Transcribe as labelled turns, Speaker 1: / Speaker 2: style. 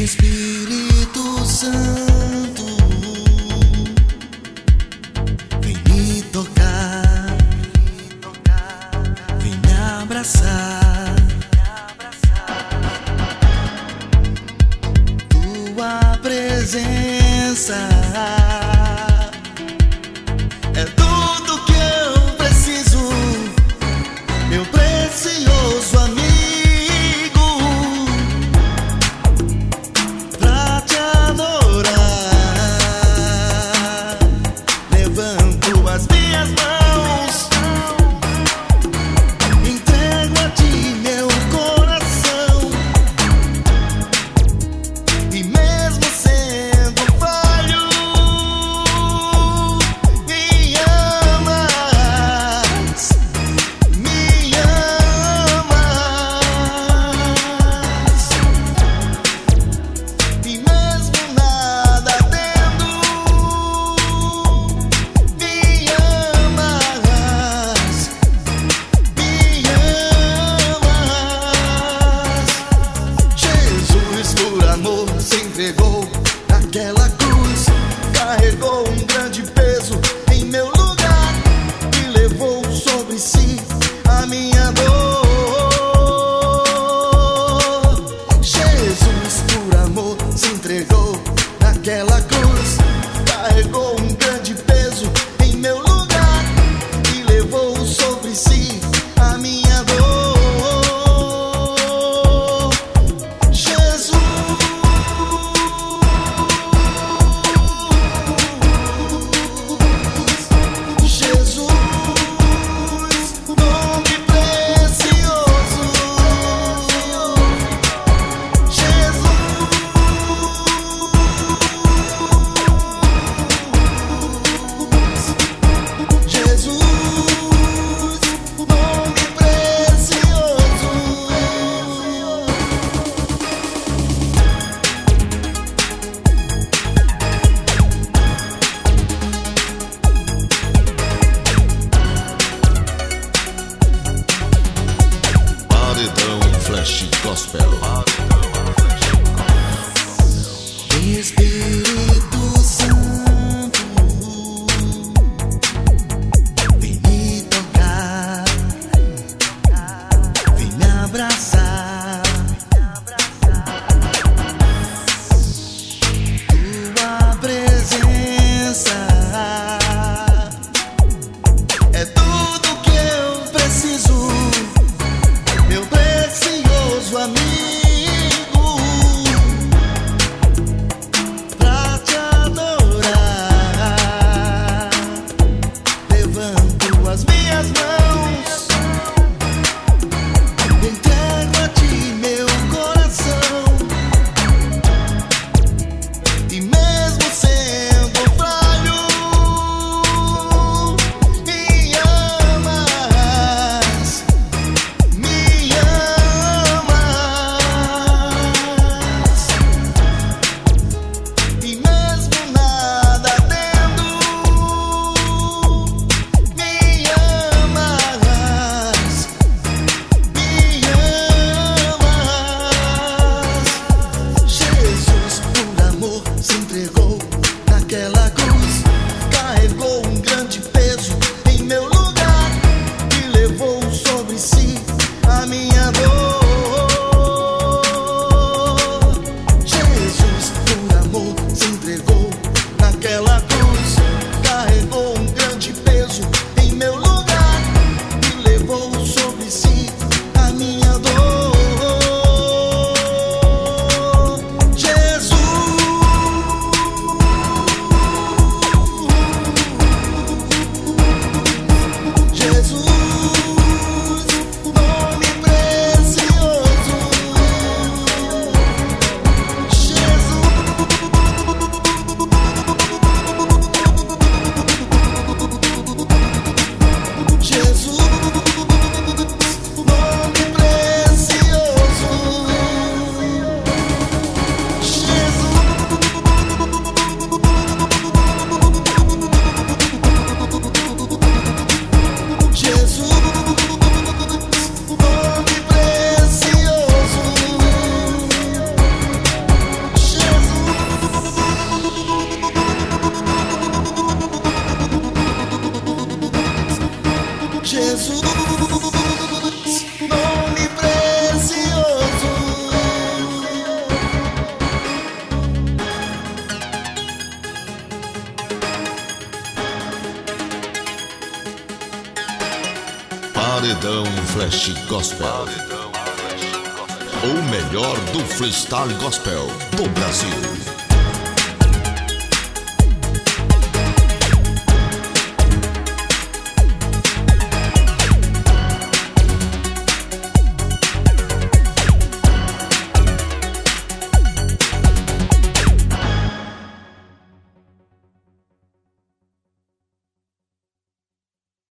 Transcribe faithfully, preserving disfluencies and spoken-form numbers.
Speaker 1: Espírito Santo, vem me tocar, vem me abraçar. Tua presença é tudo que eu preciso, meu precioso amigo. Se entregou naquela cruz, carregou um grande peso em meu lugar e levou sobre si a minha dor. Jesus, por amor, se entregou naquela cruz, carregou um grande peso em meu lugar e levou sobre si a minha dor. Flash Gospel. Espírito Santo, vem me tocar, vem me abraçar. Tua presença é tudo que eu preciso, meu precioso amigo. Pra te adorar, levanto as minhas mãos, entrego a ti meu coração, e mesmo sendo falho, me amas, me amas. E mesmo nada tendo, me amas, me amas. Jesus, por amor, se entregou naquela cruz, carregou um grande peso em meu lugar e levou sobre si a minha dor. Jesus, por amor, se entregou naquela cruz, carregou um grande peso em meu lugar e levou sobre si a minha dor. Jesus, Jesus, nome precioso. Jesus, nome precioso.
Speaker 2: Flash Gospel. O melhor do freestyle gospel do Brasil.